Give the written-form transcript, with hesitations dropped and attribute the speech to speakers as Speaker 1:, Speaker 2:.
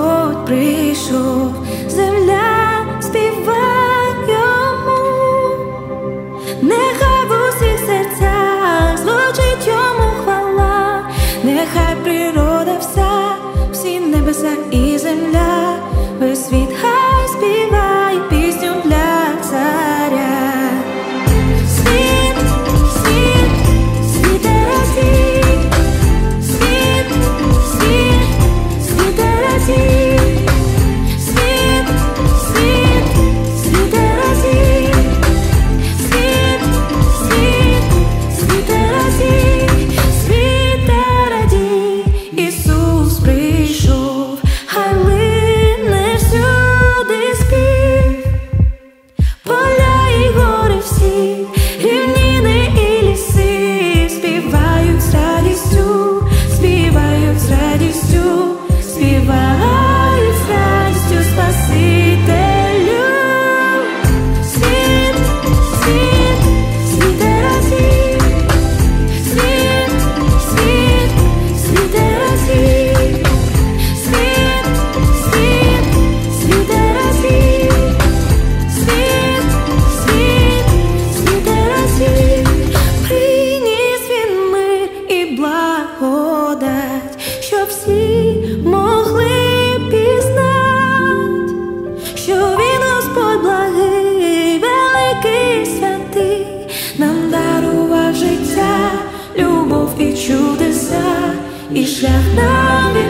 Speaker 1: Господь прийшов, земля співає йому, нехай в усіх серцях звучить йому хвала, нехай природа вся, всі небеса і земля, весь світ хай співає пісню для царя. Світ, світ, світе радій, світ, світ, світе радій, світ, світ, світе радій, світ, світ, світе радій, світе радій, Ісус прийшов, хай лине всюди спів, поля і гори всі, рівнини і ліси співають з радістю, співають з радістю, співають з радістю Спасителю. Світ, світ, світе радій, світ, світ, світе радій, світ, світ, світе радій, світ, світ, світе радій. Приніс він мир і благодать, щоб всі могли пізнать, що він Господь благий, великий, святий, нам дарував життя, любов і чудеса, і шлях нам він